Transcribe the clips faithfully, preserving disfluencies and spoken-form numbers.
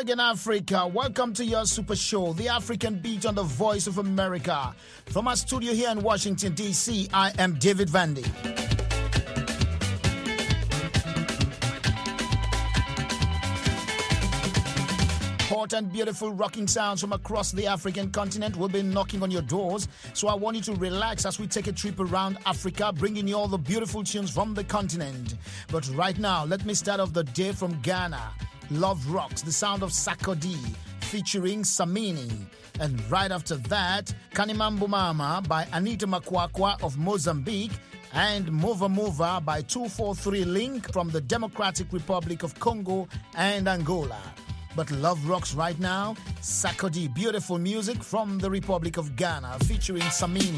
again, Africa. Welcome to your super show, The African Beat on the Voice of America. From our studio here in Washington, D C, I am David Vandy. Hot and beautiful rocking sounds from across the African continent will be knocking on your doors. So I want you to relax as we take a trip around Africa, bringing you all the beautiful tunes from the continent. But right now, let me start off the day from Ghana. Love Rocks, the sound of Sakodi, featuring Samini. And right after that, Kanimambu Mama by Anita Makwakwa of Mozambique, and Mova Mova by two forty-three Link from the Democratic Republic of Congo and Angola. But Love Rocks right now, Sakodi, beautiful music from the Republic of Ghana, featuring Samini.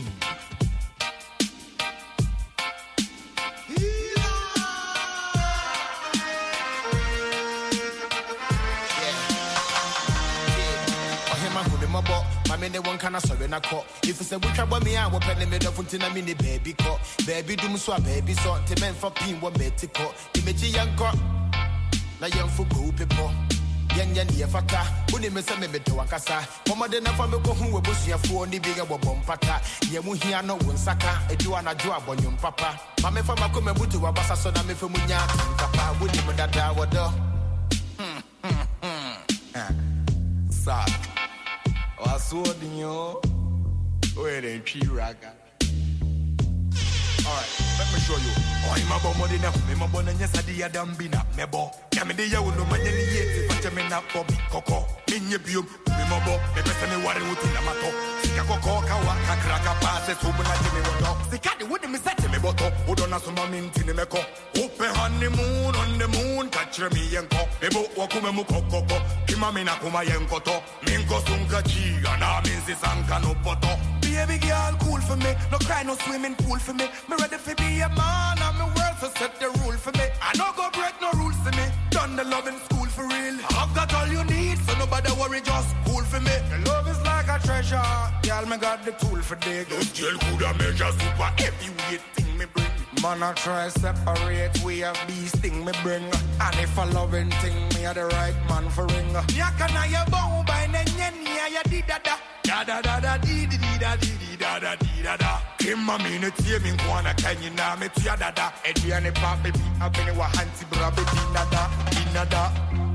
Mame ne one kana sorry na ko. If you say we trouble me, I will pen me the fountain a mini baby ko. Baby do so baby so te men for pin wo meti ko. Imeji yanko. Na yan fu go people. Yan yan ye fata. Uni me se me me to akasa. Mama de na fa me ko hu we bosuafo ni biga bobom pata. Ye mu hia no wonsaka. Edu anajo abonyum papa. Mame fa mako me butu wa basa so na me fe munya. Papa wuni me dada wodo. Hmm hmm hmm. Sa Wasodinyo, where they tree raga. Alright, let me show you. Oh, I'm a bomb na me my bonnet, yes, I did dambina, mebo. Camede, you know, my jelly, if I tell me not for me, coco, in your view, me mobo, the person who are with the mato. Coco, Kawaka, Kraka, passes, who will not give me one dog. The cat wouldn't be set to me, but who don't have some mint in the meco. Open honeymoon on the moon, catch me and co. Ebo, Wakumamu coco, Kimamina Kuma Yankoto, Minko Sunkachi, and I mean this Ankano poto. Baby girl, cool for me, no cry, no swimming pool for me. Me ready for be a man, and me world so set the rule for me. I no go break no rules for me. Done the love in school for real. I've got all you need, so nobody worry, just cool for me. The love is like a treasure, girl, me got the tool for dig. Those jail coulda measure super heavyweight thing me bring. Man, I try separate, we have these thing me bring. And if a loving thing, me a the right man for ring. Yakana ya bow by nenya ya di da da. Da da da da di di di da di di da da di da da. Kim a minute here, me wanna can you now me tia da da. Eddie and the pop baby, I been wa hanti brabe di da da, di da da.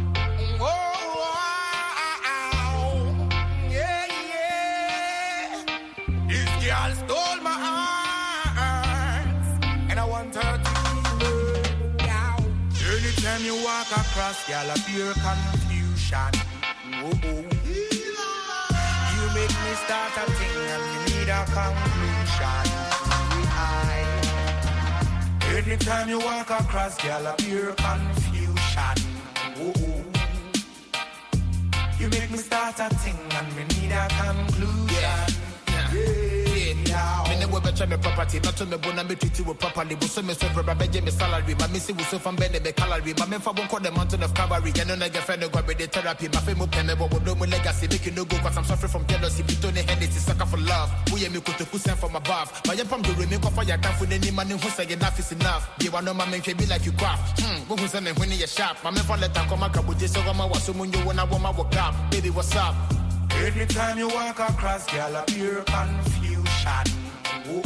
Yeah, yeah. This girl stole my heart, and I want her to keep it. Anytime you walk across, girl, a pure confusion. Whoa. You make me start a thing and me need a conclusion. I, anytime you walk across, girl, a pure confusion. Whoa. You make me start a thing and me need a conclusion. Yeah. Me never better me property, not to me bona me treat you properly. But so me serve my budget, me salary. My missy was so from Benny be calorie. My men for one call the mountain of cavalry. You know I get friend go with the therapy. My family penny but do my legacy make you no go cause I'm suffering from jealousy. Be Tony Hennessy sucker for love. We me could to send from above. My young pam do remain for your time for any man who say enough is enough. You want no man make be like you craft. Hmm, go who send me when you sharp. My men for let come come kabuti so go my was so when you wanna woman walk up. Baby, what's up? Anytime you walk across, girl, a pure confusion. Whoa.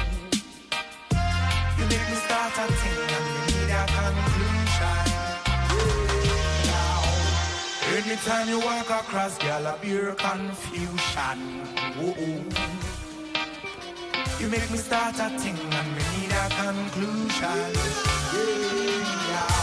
You make me start a thing and me need a conclusion. Yeah. Now, anytime you walk across, girl, a pure confusion. Whoa. You make me start a thing and me need a conclusion. Yeah.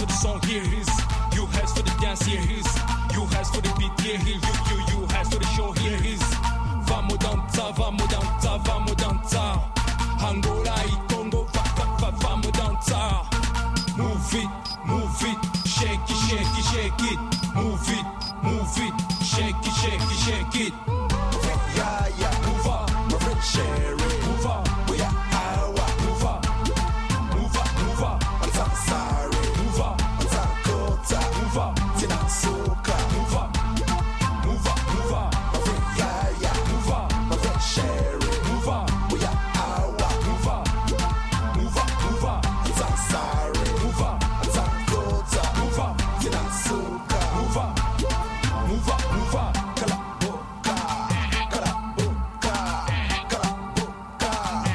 the song, here it is. You hands for the dance, here it is. You hands for the beat, here it is. You, you, you hands for the show, here it is. Vamos dançar, vamos dançar, vamos dançar. Angola e Congo, va, va, va, vamos dançar. Move it, move it, shake it, shake it, shake it. Move it, move it, shake it, shake it, shake it. Yeah, yeah, Move up, my friend Sherry. move up, We are Iowa. move up, move up, move up, I'm so sorry. move up, I'm so Kota. move up, Tina Suka. move up, move up, move up, My friend Yaya. move up, My friend Sherry. move up, We are Iowa. move up, move up, move up, I'm so sorry. move up, I'm so Kota. move up, Tina Suka. move up, move up, move up. Kalaboka. Kalaboka. Kalaboka.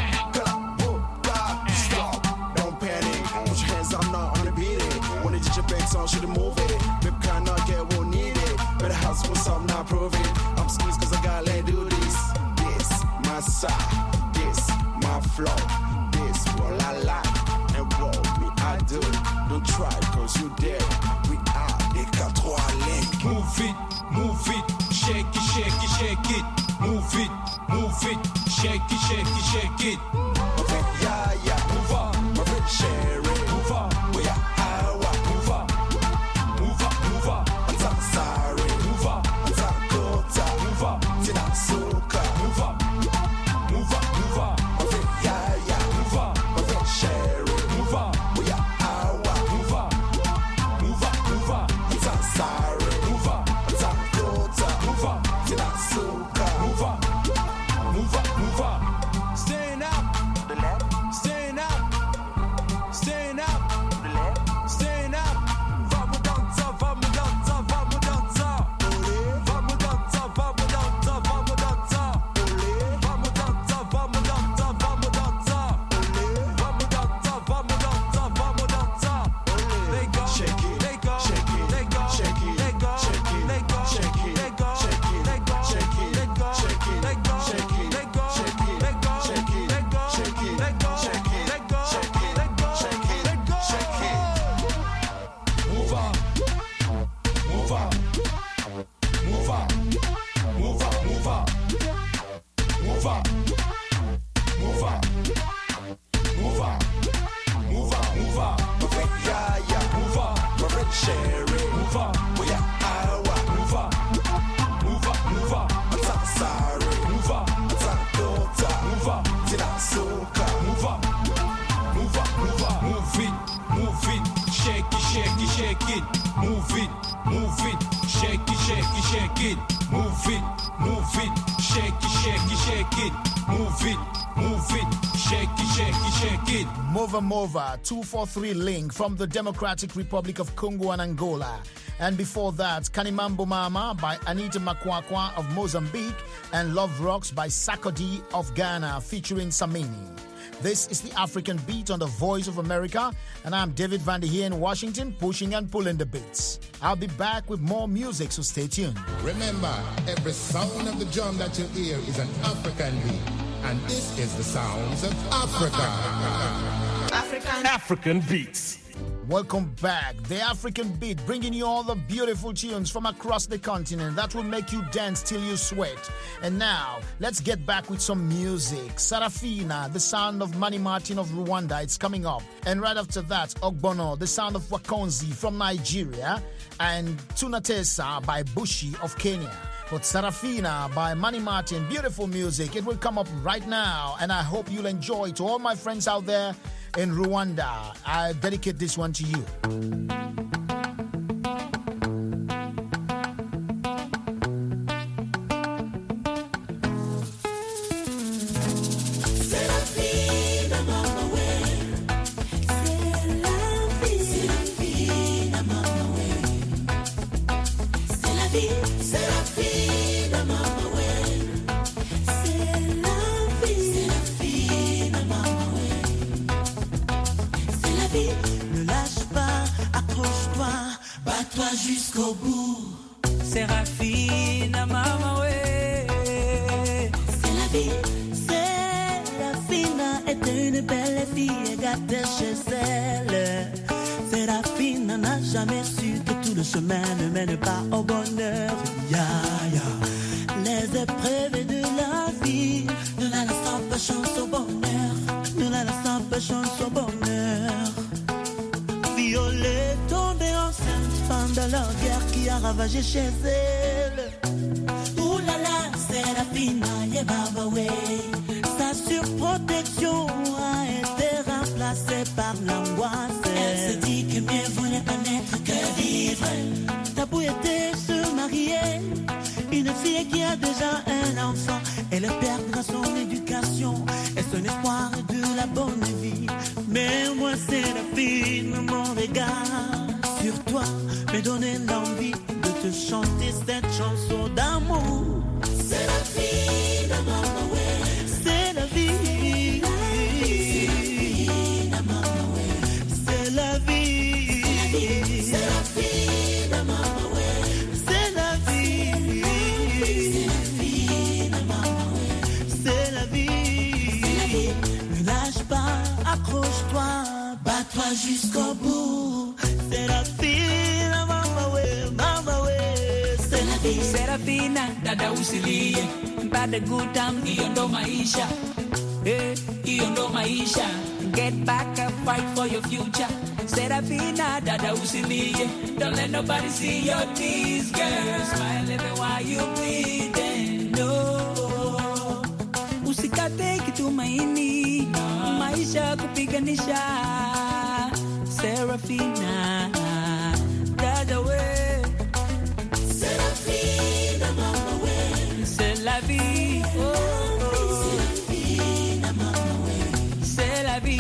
Kalaboka. Stop. Don't panic. Put your hands up now on the beat it. When it hit your back song, should move it. Baby cannot get won't need it. Better house with something not prove it. I'm skis cause I gotta let do this. This my side. This my flow. This what I like. And what me I do. Don't try cause you dare. We are the quatre link. Move it, move it, shake it, shake it, shake it. Move it, move it, shake it, shake it, shake it. My friend Yaya. Move up, My friend Sherry. move up, We are Iowa. move up, move up, move up, I'm so sorry. move up, I'm so Kota. move up, Tina Suka. move up, move up, move up, My friend Yaya. move up, My friend Sherry. move up, We are Iowa. move up, move up, move up, I'm so sorry. move up, I'm so Kota. move up, Tina Suka. move up, move up, move up. Staying up, The left, staying up, staying up, the left. staying up. Vamos dançar, vamos dançar, vamos dançar. Vamos dançar, vamos dançar, vamos dançar. Vamos dançar, vamos dançar, vamos dançar. Vamos dançar, vamos dançar, vamos dançar. Let go, Shake it, let go, shake it, let go, shake it, let go, shake it, let go, shake it, let go, shake it, let go, shake it, let go, shake it, let go, shake it, let go, shake it, let go, shake it, let go, shake it, let go, shake it, let go, shake it, let go, shake it, let go. shake it. Move up, move up, move up, move up, move up, move up, move up, move up, move up, move up, My friend Yaya. move up, My friend Sherry. move up, We are Iowa. move up, move up, move up, I'm so sorry. move up, I'm so Kota. move up, Tina Suka. move up, move up, move up, move it, move it, shake it, shake it, shake it, move it, move it, shake it, shake it, shake it, move it, move it, shake it, shake it, shake it, move it, move it, shake it, shake it, shake it. Mova Mova, two four three Link from the Democratic Republic of Congo and Angola. And before that, Kanimambo Mama by Anita Makwakwa of Mozambique and Love Rocks by Sakodi of Ghana featuring Samini. This is the African Beat on the Voice of America, and I'm David Van Der here in Washington, pushing and pulling the beats. I'll be back with more music, so stay tuned. Remember, every sound of the drum that you hear is an African beat. And this is the sounds of Africa. African African Beats. Welcome back. The African Beat, bringing you all the beautiful tunes from across the continent that will make you dance till you sweat. And now, let's get back with some music. Sarafina, the sound of Manny Martin of Rwanda, it's coming up. And right after that, Ogbono, the sound of Wakonzi from Nigeria. And Tunatesa by Bushi of Kenya. But Sarafina by Manny Martin, beautiful music. It will come up right now, and I hope you'll enjoy it. To all my friends out there in Rwanda, I dedicate this one to you. Jusqu'au bout, Séraphine, maman, ouais. C'est la vie, Séraphine était une belle fille, gâtée chez elle. Séraphine, n'en a jamais su que tout le chemin ne mène pas au bonheur. Ya, ya. Les épreuves de la vie ne la laissent pas chance au bonheur, ne la laissent pas chance au bonheur. Violée, tombée enceinte, femme de leur guerre qui a ravagé chez elle. Ouh là là, c'est la fina, yeah, baba, ouais. Sa surprotection a été remplacée par l'angoisse. Elle se dit que mieux vaut ne pas naître que vivre. Tabou était se marier. Une fille qui a déjà un enfant, elle perdra son éducation et son espoir de la bonne vie. Mais moi c'est la fille, mon regard sur toi me donne l'envie de te chanter cette chanson d'amour. C'est la vie de maman, ouais. C'est la vie. C'est la vie de maman, ouais. C'est la vie. C'est la vie de maman, ouais. C'est la vie. C'est la vie de maman, ouais. C'est la vie. Ne lâche pas, accroche-toi, bats-toi jusqu'au bout. C'est la vie de maman, ouais, maman, ouais. C'est la vie. Serafina, dada usilie, mpate good time, hiyo ndo maisha. Eh, hiyo ndo maisha. Get back and fight for your future. Serafina, dada usilie, don't let nobody see your tears, girl. Smile even while you bleeding, no. Usikate kitumaini, maisha kupiganisha. Serafina, dada we. Serafina, mama we. C'est la vie, oh, oh. C'est la vie, mama we. C'est la vie,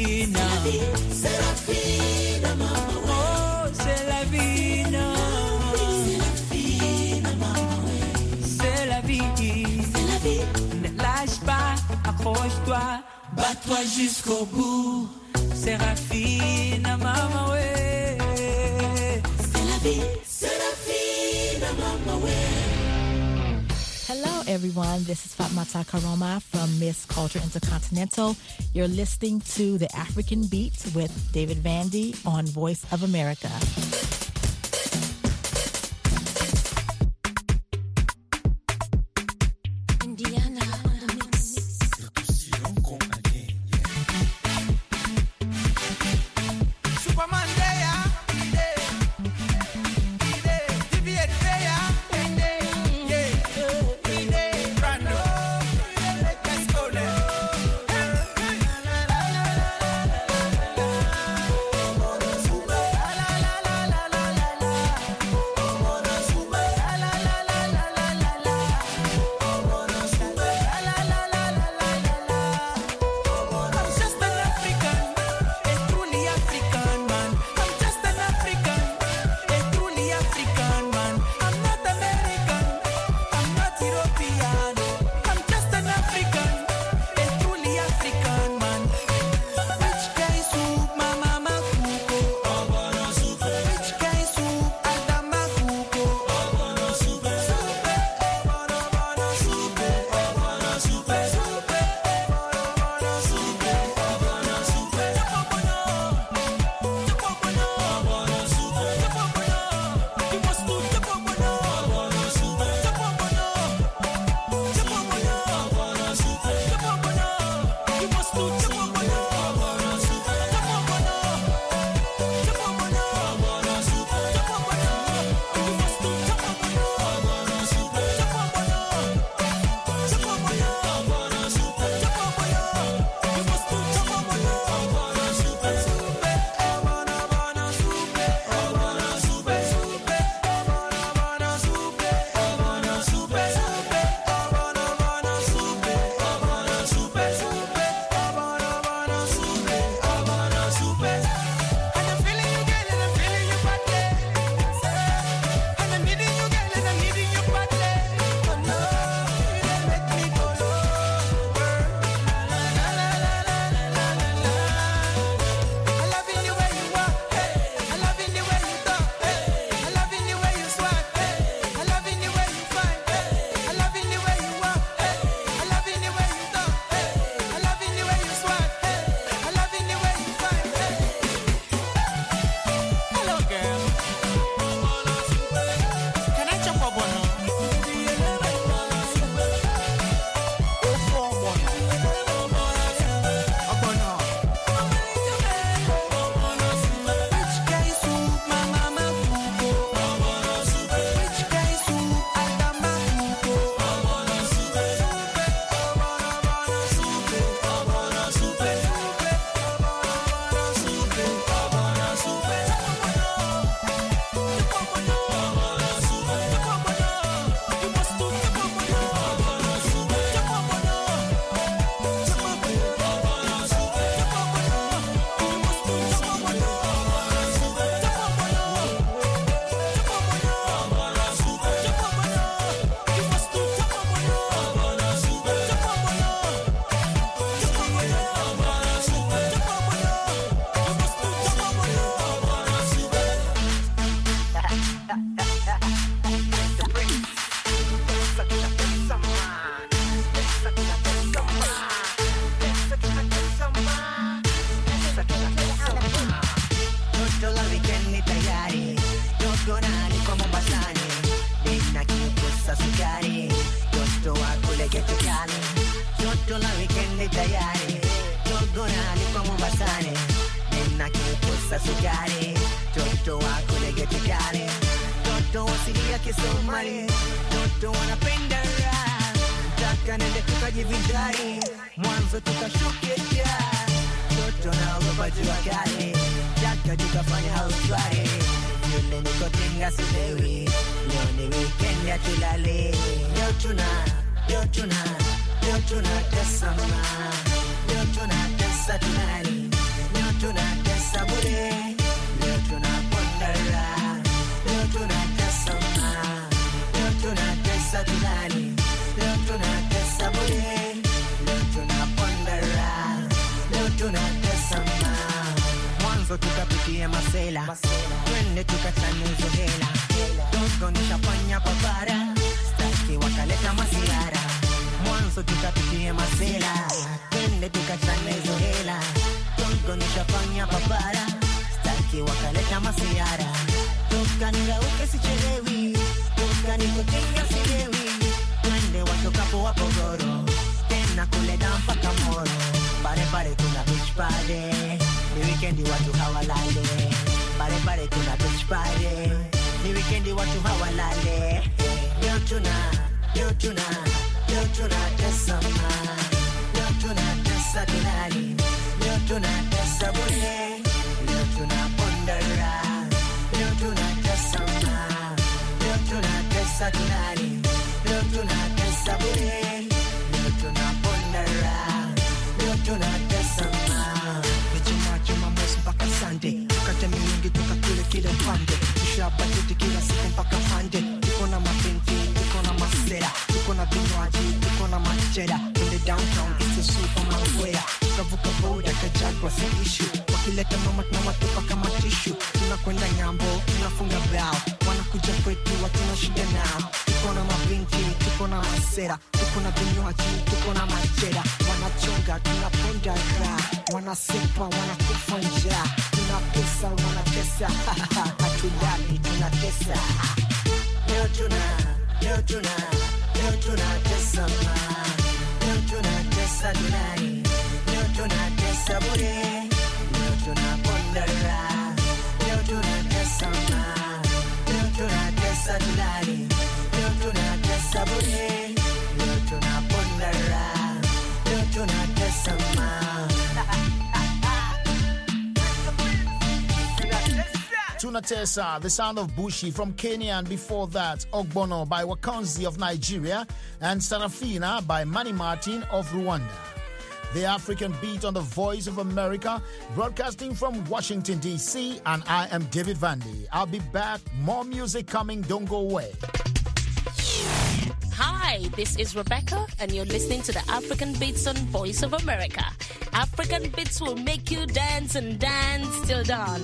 Serafina, mama we. Oh, c'est la vie, no. C'est la vie, mama we. C'est la vie, c'est la vie. Ne lâche pas, accroche-toi, bats-toi jusqu'au bout. Serafina, mama we. C'est la vie, Serafina, mama we. Hello, everyone. This is Fatmata Karoma from Miss Culture Intercontinental. You're listening to The African Beat with David Vandy on Voice of America. La la la la kulegetu kali. Toto la weekend tayari. Togona ni kwa Mombasani. Nina kiposa sukari. Toto wa kulegetu kali. Toto wasilia Kisomali. Toto wanapenda raha. Taka nende tukajivinjari. Mwanzo tukashuke jaa. Toto na ogopa jua kali. Taka tukafanya hauswari. Yule niko tinga silewi. Leo ni weekend ya tulale. Leo tuna, leo tuna, leo tuna tesa ma. Leo tuna tesa tunani. Leo tuna tesa bure. Leo tuna pondara. Leo tuna tesa ma. Leo tuna tesa tunani. Leo tuna tesa bure. Leo tuna pondara. Leo tuna tesa ma. Mwanzo tukapitia masela. Twende tukachane hizo hela. Dogo nishafanya kwa bara. Staki wakaleta masiara. Mwanzo tukapitia masela. Twende tukachane hizo hela. Dogo nishafanya kwa bara. Staki wakaleta masiara. Toka nirauke sichelewi. Toka nikotinga silewi. Twende watokapo wapogoro. Tena kuleda mpaka moro. Pare pare kuna beach party. Ni weekendi watu hawalale. Pare pare kuna beach party. Ni weekendi watu hawalale. Leo tuna, leo tuna, leo tuna tesa ma. Leo tuna tesa tunani. Leo tuna tesa bure. Leo tuna pondara. Leo tuna tesa ma. Leo tuna tesa tunani. Leo tuna tesa bure. Leo tuna pondara. Leo tuna tesa ma. Vijuma juma mosi mpaka Sunday. Tukate milingi tukakule kile pande. Tushabajeti kila siku mpaka Monday. Tuko na mapenti, tuko na masera. Tuko na vinywaji, tuko na machera. In the downtown, it's the Superman square. Tukavuka boda kajagwa si issue. Wakileta mama tunawatupa kama tissue. Tunakwenda ngambo, tunafunga bao. Wanakuja kwetu watuna shida nao. Tuko na mapenti, tuko na masera. Tuko na vinywaji, tuko na machera. Wanachonga, tunaponda raa. Wanasepa, wanakufa njaa. Tunapesa, wanatesa. Hatulali, tunatesa. Leo tuna, leo tuna, leo tuna tesa ma. Leo tuna tesa tunani. Leo tuna tesa bure. Leo tuna pondara. Leo tuna tesa ma. Leo tuna tesa tunani. Leo tuna tesa bure. Leo tuna pondara. Leo tuna tesa ma. Tuna Tesa, the sound of Bushi from Kenya, and before that, Ogbono by Wakanzi of Nigeria, and Sarafina by Manny Martin of Rwanda. The African Beat on the Voice of America, broadcasting from Washington, D C, and I am David Vandy. I'll be back. More music coming, don't go away. Hi, this is Rebecca, and you're listening to the African Beats on Voice of America. African Beats will make you dance and dance till dawn.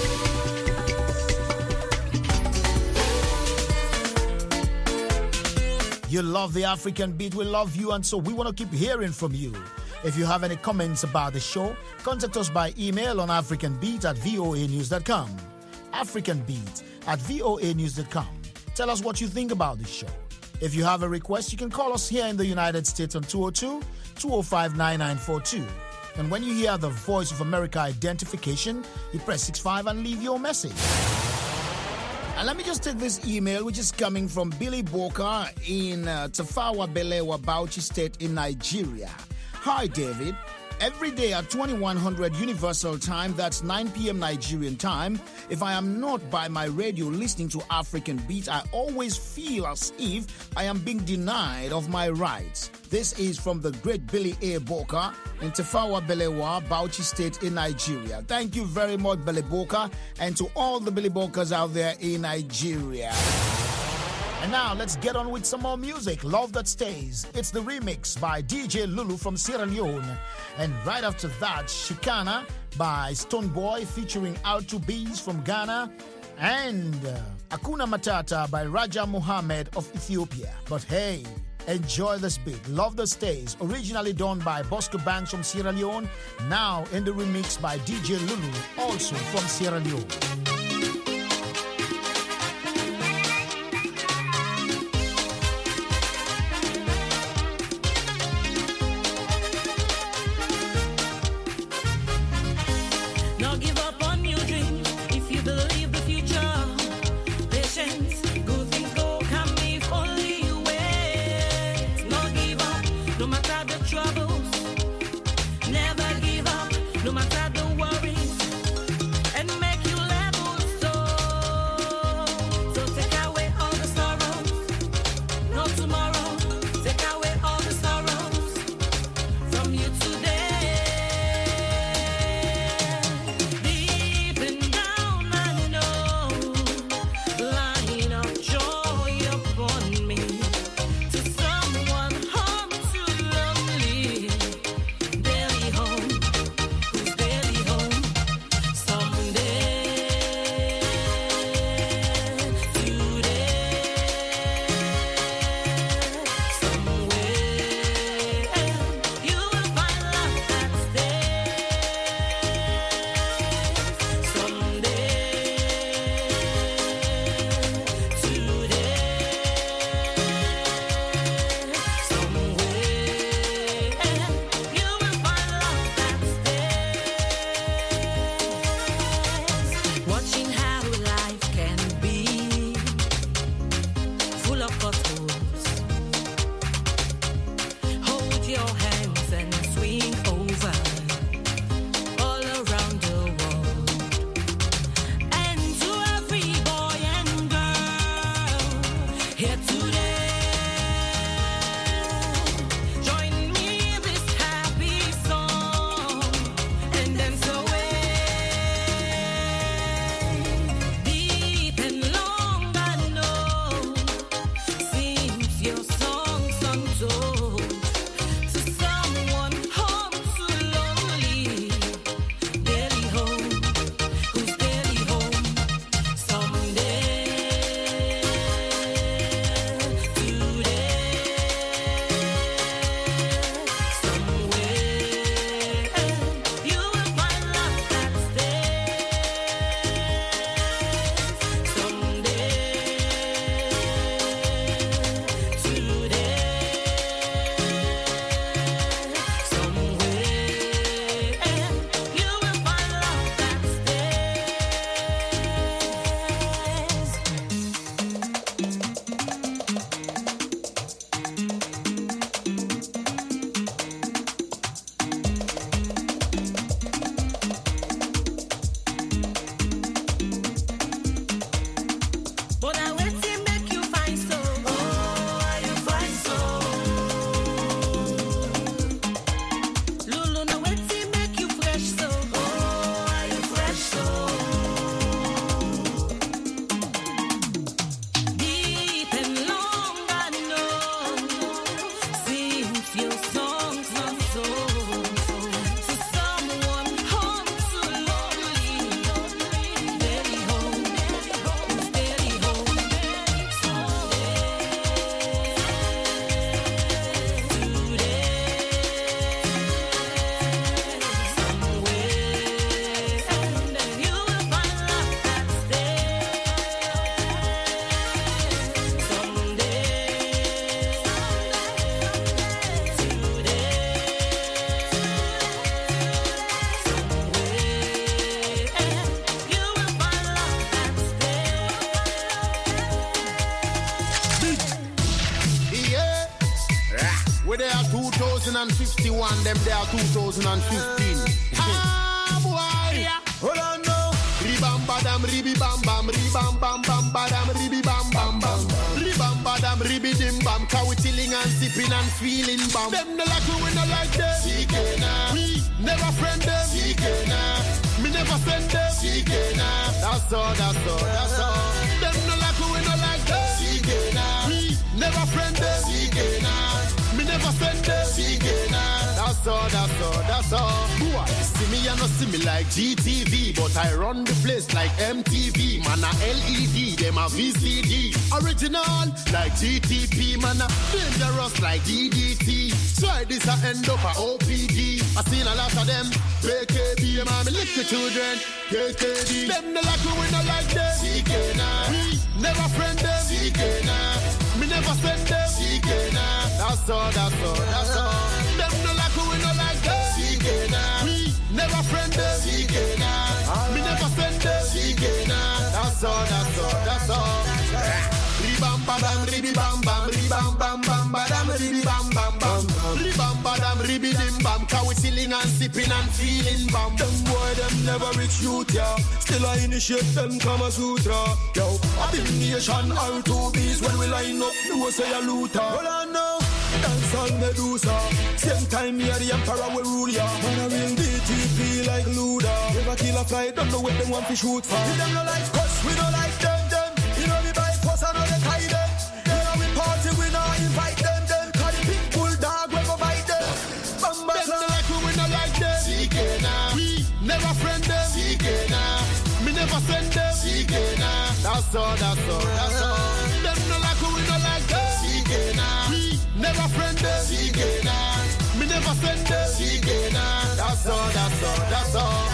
You love the African Beat, we love you, and so we want to keep hearing from you. If you have any comments about the show, contact us by email on africanbeat at voa news dot com. africanbeat at voa news dot com. Tell us what you think about the show. If you have a request, you can call us here in the United States on two oh two, two oh five, nine nine four two. And when you hear the Voice of America identification, you press six five and leave your message. And let me just take this email, which is coming from Billy Boka in uh, Tafawa Balewa, Bauchi State in Nigeria. Hi, David. Every day at twenty-one hundred Universal Time, that's nine p.m. Nigerian time, if I am not by my radio listening to African Beat, I always feel as if I am being denied of my rights. This is from the great Billy A. Boka in Tafawa Balewa, Bauchi State in Nigeria. Thank you very much, Billy Boka, and to all the Billy Bokas out there in Nigeria. And now, let's get on with some more music. Love That Stays. It's the remix by D J Lulu from Sierra Leone. And right after that, Shikana by Stonebwoy featuring R two B's from Ghana. And uh, Hakuna Matata by Raja Mohammed of Ethiopia. But hey, enjoy this beat. Love That Stays. Originally done by Bosco Banks from Sierra Leone. Now in the remix by D J Lulu, also from Sierra Leone. here today. Join me in this happy song and dance away. Deep and long I know seems your song's untold to someone home too lonely. Barely home, who's barely home someday. But I wait to make you find so. Oh, you find so. Lulu, now wait to make you fresh so. Oh, you fresh so. Deep and long I know seems your song's not so. To someone home too lonely. Barely home, barely home. Yeah. Where they are two thousand fifty-one, them they are two thousand fifteen. Ah, boy. Hold on now. Ribam badam ribi bam bam ribam bam bam badam ribi bam bam bam ribam badam ribi dim bam. Cause we chilling and sipping and feeling bam. Them no like we, we no like them. Sikena. We never friend them. Sikena. Me never send them. Sikena. That's all, that's all, that's all. Them no like we, we no like them. Sikena. We never friend them. Sikena. Me never send them. Sikena. That's all, that's all, that's all. Boy, see me and not see me like G T V, but I run the place like M T V. Man a L E D, them a V C D. Original like G T P, man a dangerous like D D T. Try this a end up a O P D. I seen a lot of them. B K B, man, me little children. K K D. Them no like we, we no like them. Sikena. We never friend them. Sikena. Me never send them. Sikena. That's all, that's all, that's all. Them no like we, we no like them. Sikena. We never friend them. Sikena. Me never send them. Sikena. That's all, that's all, that's all. Ribam badam ribi bam bam ribam bam bam badam ribi bam bam bam ribam badam ribi dim bam. Cause we chilling and sipping and feeling bam. Them boy them never reach youth, yeah. Still I initiate them Kama Sutra, yo. A big nation, all two bees when we line up, no say a looter. Hold on now, dance on Medusa. Same time here the emperor will rule ya. Man a real D T P like Luda. Never kill a fly, don't know what them want to shoot for. We them no like us, we don't like them, them. You know we buy us and they tie them. You know we party, we not invite them, them. Cause the big bulldog we go bite them. Bamba Them no like we, we no like them. Sikena. We never friend them. Sikena. Me never send them. Sikena. That's all, that's all, that's all. Them no like we, we no like them. Sikena. We never friend them. Sikena. Me never send them. Sikena. That's all, that's all, that's all.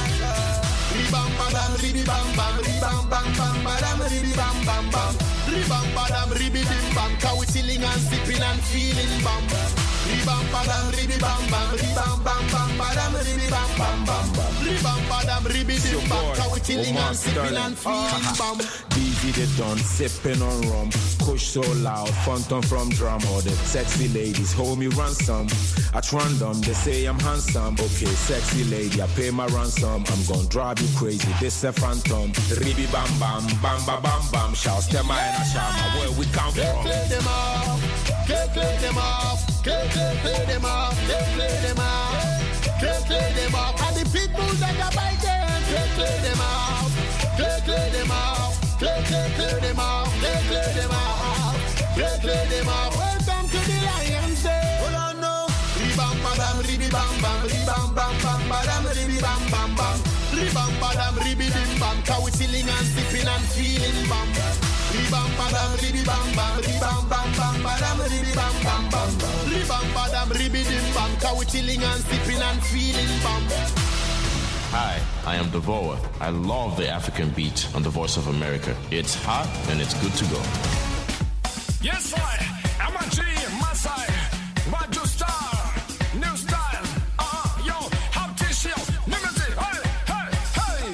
Ribam badam ribi bam bam ribam bam bam badam ribi bam bam bam ribam badam ribi dim bam. Cause we chilling and sipping and feeling bam. Ribam badam ribi bam bam ribam bam bam badam ribi bam bam bam ribam badam ribi dim bam. Cause we chilling and sipping and feeling bam. D Z they done sipping on rum, push so loud, phantom from drum. All the sexy ladies hold me ransom. At random they say I'm handsome. Okay, sexy lady, I pay my ransom. I'm gonna drive you crazy. This a phantom. Ribi bam bam bam bam bam bam. shouts, them I and Shama, where we come from. Clear them off, clear them off, clear them off, clear them off, clear them off. And the people that are by them, clear them off, clear them off, clear them off, clear them off, clear them off. Welcome to the Lions Day. Hold on now. Ribam badam ribi bam bam ribam bam bam badam ribi bam bam bam ribam badam ribi bim bam. Cow chilling and sipping and feeling bam. Ribam badam ribi bam bam ribam bam bam badam ribi bam bam bam ribam badam ribi bim bam. Cow chilling and sipping and feeling bam. Hi, I am Devoa. I love the African beat on the Voice of America. It's hot and it's good to go. Yes, I am a G, Masai, Waju Star, New Style, uh-uh, yo, how tissue, limited, hey, hey, hey.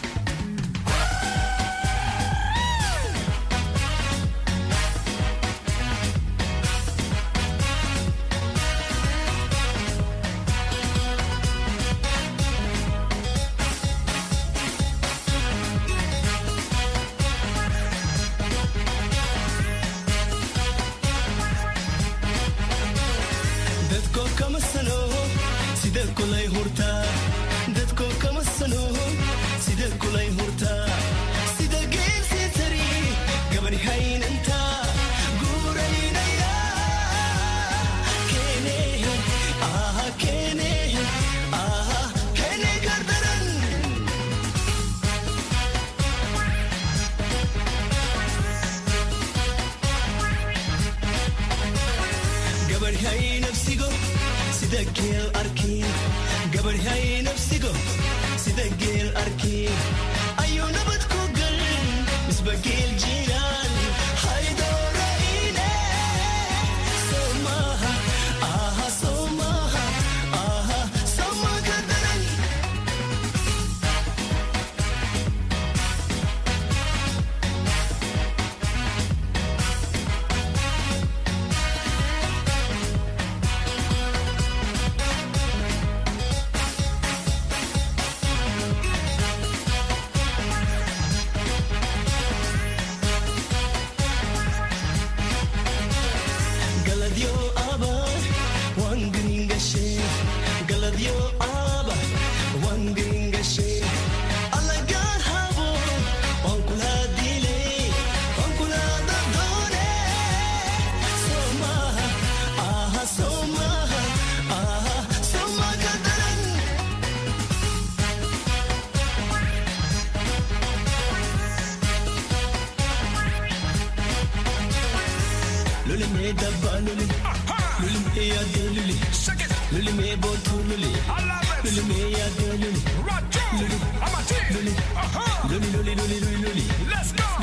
Let's go.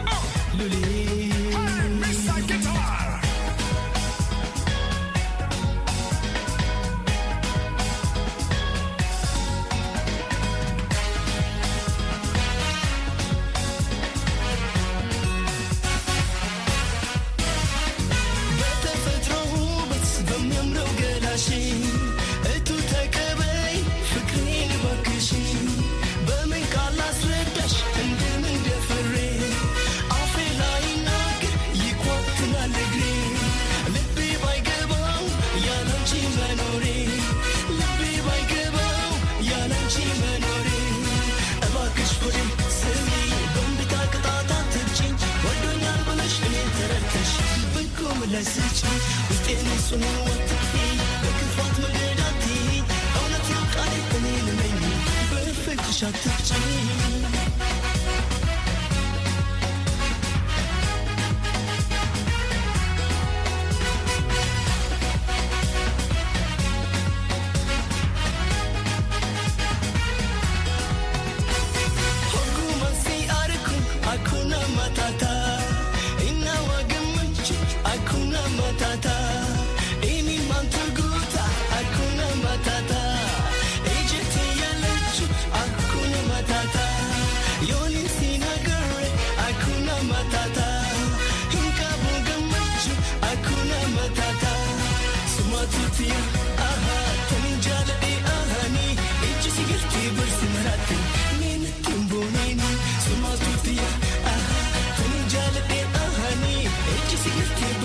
Hey, Mister Guitar.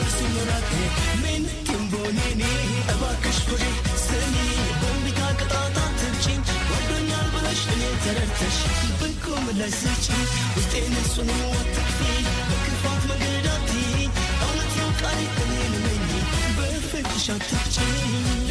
سمراتي من كمبونيني أباكش فري سني بومبيكا قطعة تبجين والدنيا البلش اللي ترتش بنكم لسيتي وستين السنو والتكفي بكفات مقدراتي أولت يوكاري قليل مني بفتش التكجين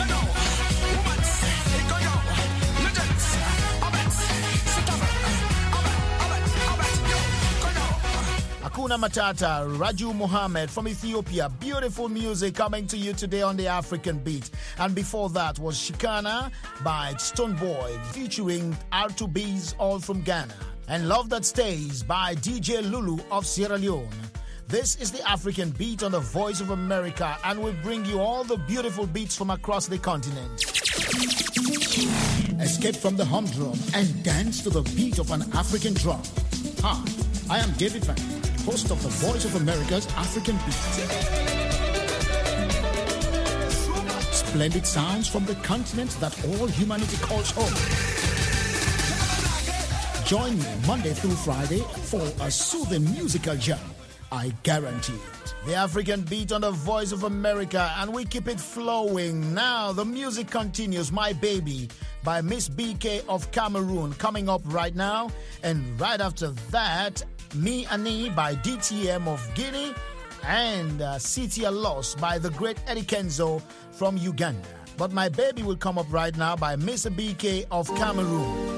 Hakuna Matata, Raju Muhammad from Ethiopia. Beautiful music coming to you today on the African Beat. And before that was Shikana by Stonebwoy featuring R two B's, all from Ghana. And Love That Stays by D J Lulu of Sierra Leone. This is the African Beat on the Voice of America, and we bring you all the beautiful beats from across the continent. Escape from the humdrum and dance to the beat of an African drum. Hi, I am David Van, host of the Voice of America's African Beat. Splendid sounds from the continent that all humanity calls home. Join me Monday through Friday for a soothing musical jam. I guarantee it. The African Beat on the Voice of America, and we keep it flowing. Now the music continues. My Baby by Miss B K of Cameroon coming up right now. And right after that, Me Ani by D T M of Guinea, and uh, City Lost by the great Eddie Kenzo from Uganda. But My Baby will come up right now by Miss B K of Cameroon.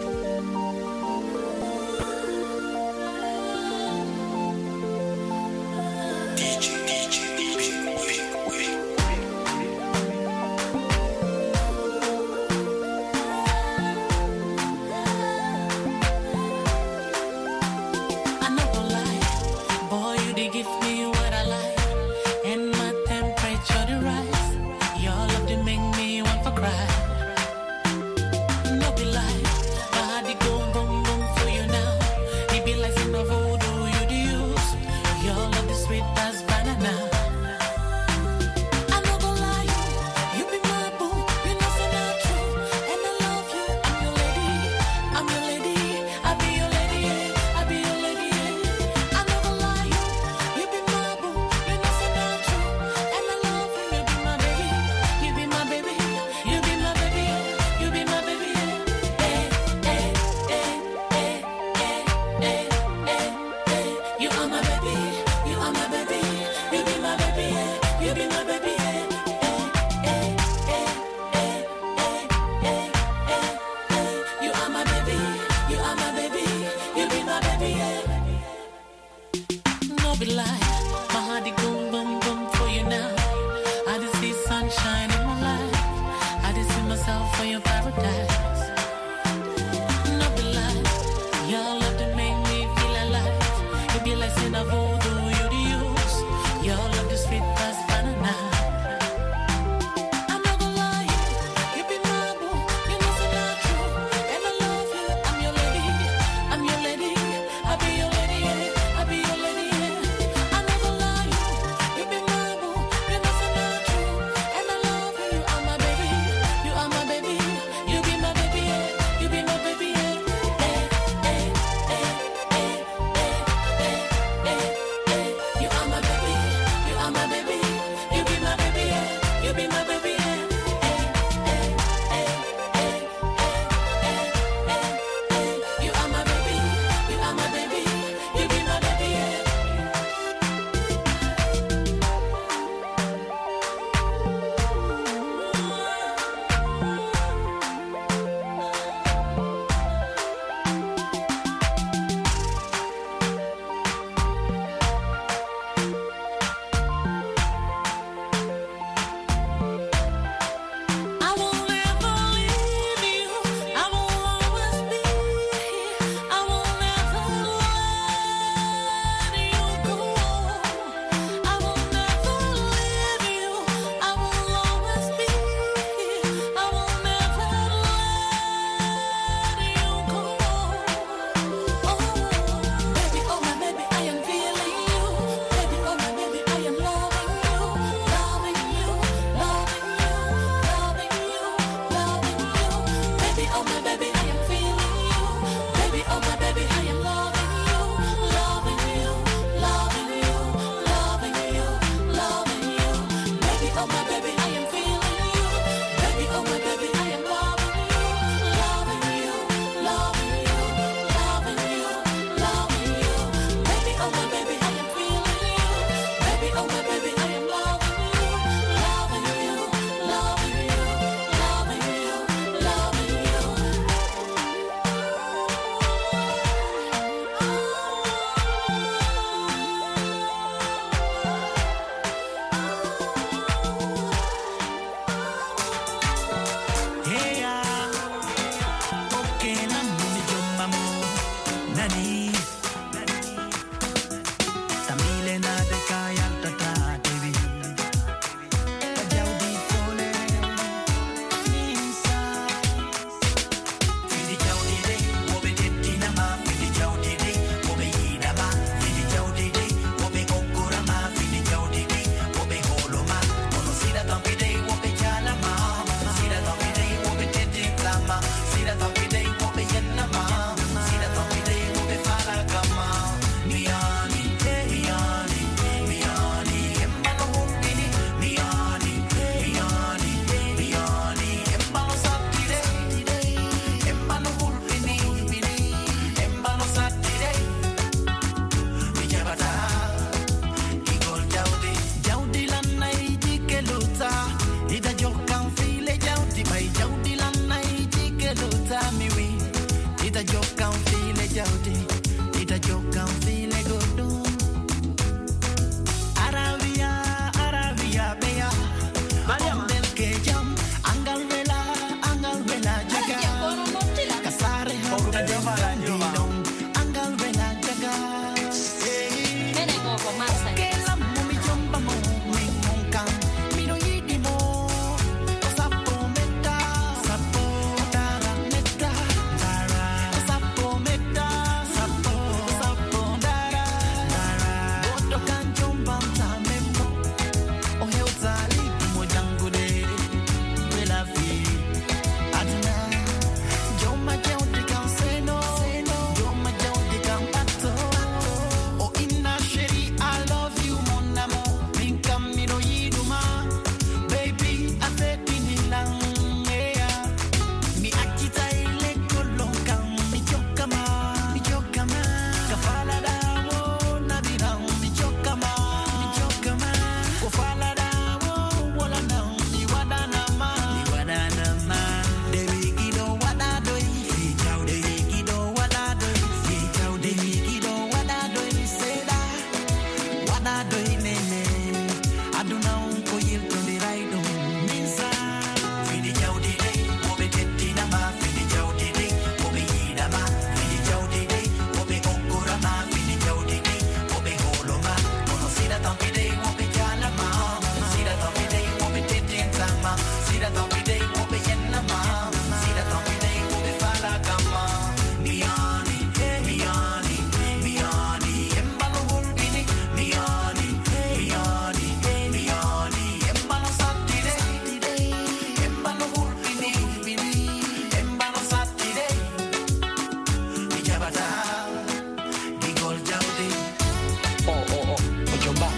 na do inene aduna unko yil to the right do minsa fini jawdi de mo be tettina ma fini jawdi de mo be yida ma fini jawdi de mo be onkora ma fini jawdi de mo be holo ma ono sira tampi de mo be jala ma sira tampi de mo be tettinta ma sira tampi de mo be yenna ma sira tampi de mo be fala kama miani miani miani embalo volbini miani miani miani embalo sattire embalo volbini embalo sattire mi jabata di gol jawdi oh oh oh ojomba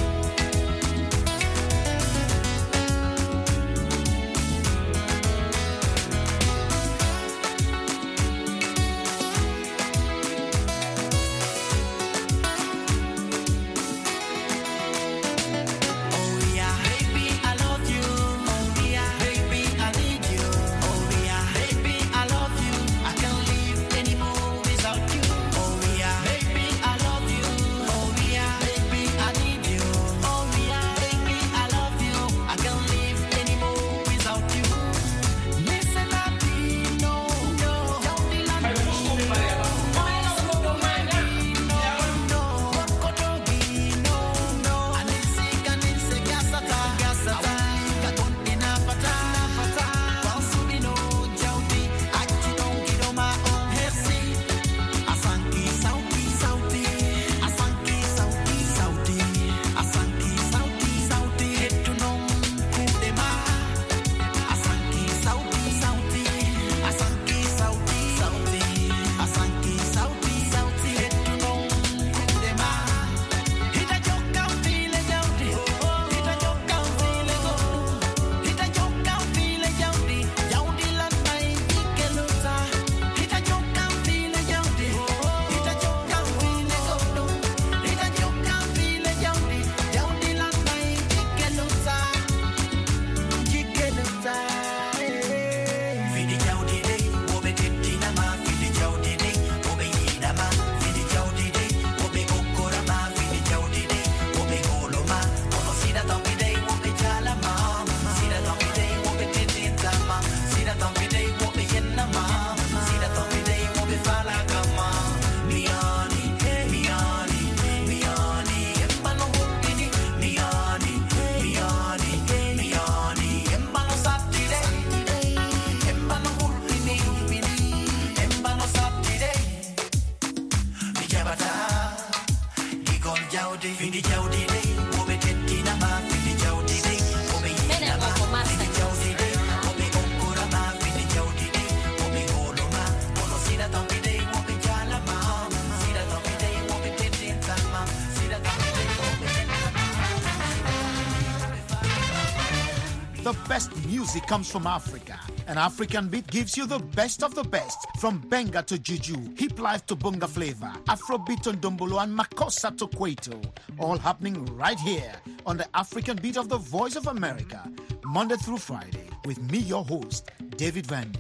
The best music comes from Africa. An African beat gives you the best of the best. From Benga to Juju, Hip Life to Bunga Flavor, Afrobeat to Ndombolo, and Makossa to Kwaito. All happening right here on the African Beat of the Voice of America. Monday through Friday with me, your host, David Vandy.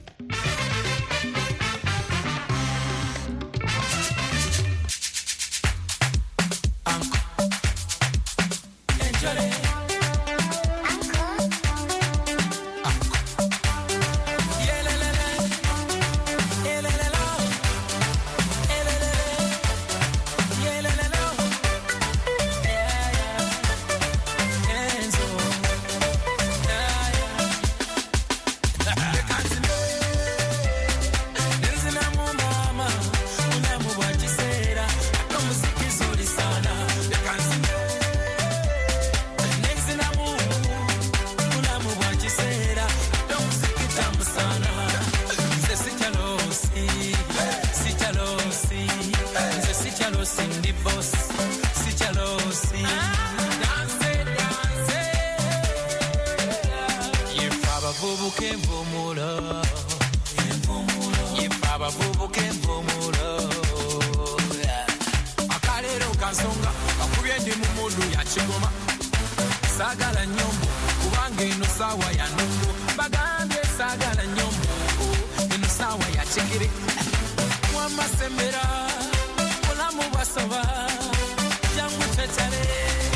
Sagala nyombo kubanga ino sawa ya nungu bagambye sagala nyombo ino sawa ya chikiri wama sembera mulamu basoba jangu chachare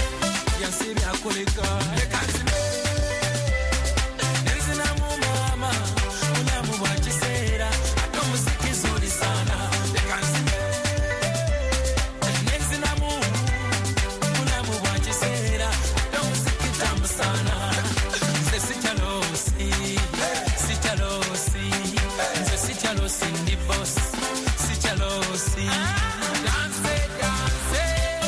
byakoleka leka nzine nenzina mu mama bulamu bwa kiseera ate omuziki zuli sana leka nzine nenzina mu bulamu bwa kiseera ate omuziki tamu sana nze sikyalosi sikyalosi nze sikyalosi ndi boss sikyalosi danse danse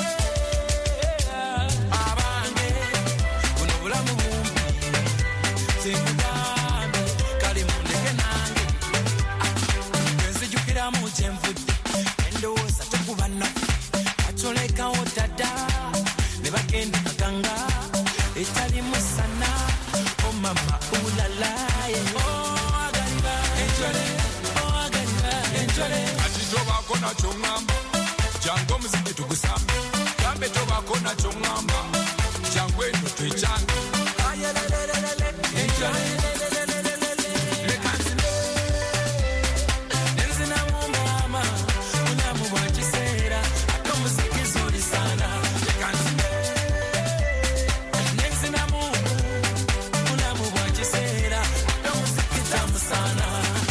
abange buno bulamu bumbi simugambe kali mundeke nange enzijukiramu kyenvudde endowooza tekuba nnaku acolekawo dada ne bagenda kaganga etali musana omama ulalaye oagalira enjole oagalira enjole ati tobako nakyo ŋŋamba jangu omuziki tugusambe gambe tobako nakyo ŋŋamba jangu eno twekyange ayelelelelele enjole leka nzine nenzinamu mama bulamu bwa kiseera ate omuziki zuli sana leka nzine nenzinamu bulamu bwa kiseera ate omuziki tamu sana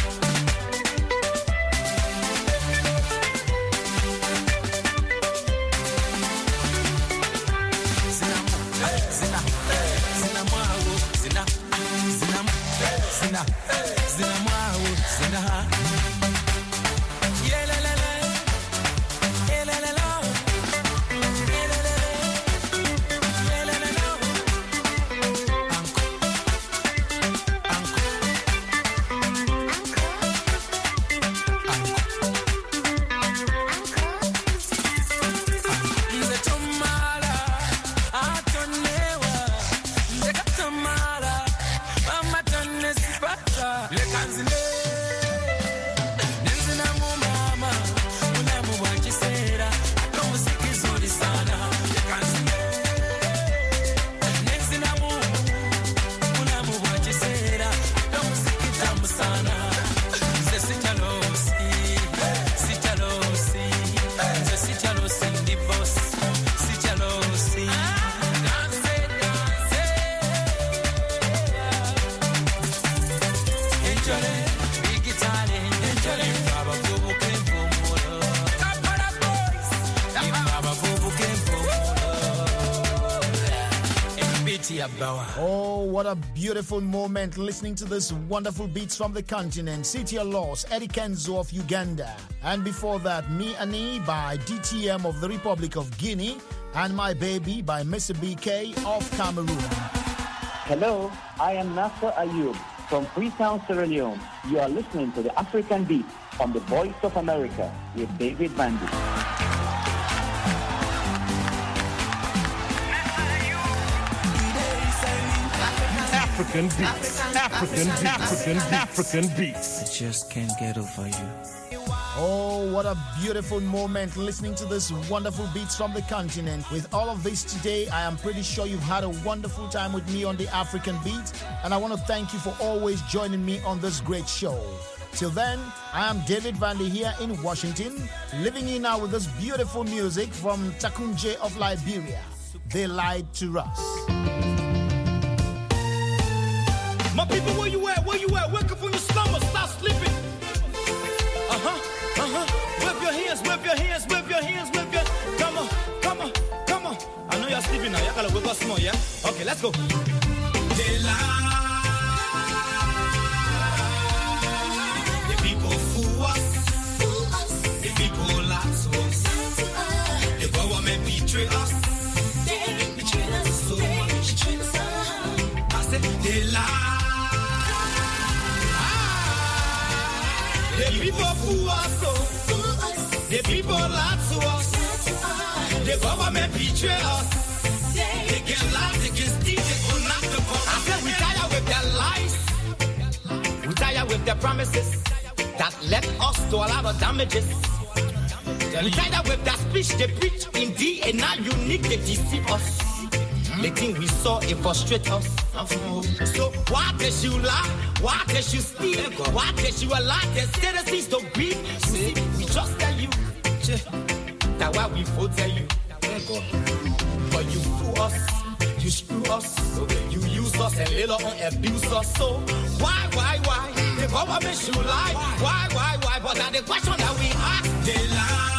zina zina mwawo zina zina zina zina mwawo zina yelelele yelelele yelelele yelelele anko anko nze tomala atonewa nze katomala mama tonne sipata leka nzine nenzinamu mama bulamu bwa kiseera ate omuziki zuli sana leka nzine nenzinamu bulamu bwa kiseera ate omuziki tamu sana nze sikyalosi sikyalosi nze sikyalosi ndi boss sikyalosi danse danse enjole bigitale enjole abavubuka envumulo Kampala boys abavubuka envumulo ebiti yabawa. Oh, what a beautiful moment listening to this wonderful beats from the continent. City of Loss, Eddie Kenzo of Uganda. And before that, Me Ani by D T M of the Republic of Guinea. And My Baby by Mister B K of Cameroon. Hello, I am Nasser Ayub from Freetown, Sierra Leone. You are listening to the African Beat on the Voice of America with David Bandy. African beats, African, African, African beats. I just can't get over you. Oh, what a beautiful moment listening to this wonderful beats from the continent. With all of this today, I am pretty sure you've had a wonderful time with me on the African Beat, and I want to thank you for always joining me on this great show. Till then, I am David Vandy here in Washington, leaving you now with this beautiful music from Takunje of Liberia. They lied to us. My people, where you at? Where you at? Wake up from your slumber. Stop sleeping. Uh-huh, uh-huh. Wave your hands, wave your hands, wave your hands, wave your... Come on, come on, come on. I know you're sleeping now. You gotta wake up small, yeah? Okay, let's go. They lie. The people fool us. The people lie to us. The government betray us. They betray us. So much betray us. I said they lie. The people fool us, oh. The people lie to us. The government betray us. They can lie, they can steal, they can knock the government. I said we tired with their lies. We tired with their promises that left us to a lot of damages. We tired with their speech they preach indeed, and now unique they deceive us. The thing we saw, it frustrate us. So why did you lie? Why did you steal? Why did you allow the citizens to breathe? You see, we just tell you. That's why we vote tell you. But you fool us. You screw us, you use us and later on abuse us. So why, why, why? The government should lie. Why, why, why? But that's the question that we ask. They lie.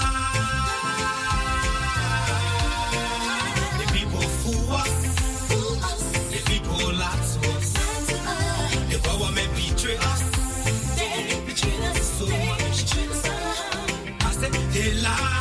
The people fool us. The people lie to us. The government betray us. They betray us so much. I said they lie.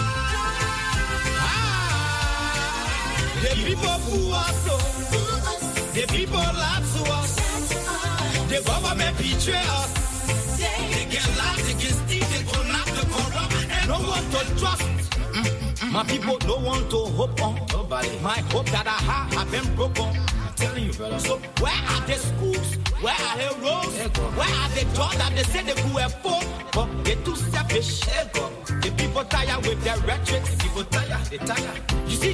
The people fool us, oh. The people lie to us. The government betray us. They get lies, they get steal, they collapse, they corrupt, and no one to trust. My people don't want to hope on nobody. My hope that I have have been broken. I'm telling you, brother. So where are the schools? Where are the roads? Where are the doors that they say they could afford? But they too selfish. The people tired with their rhetoric. The people tired, they tired. You see.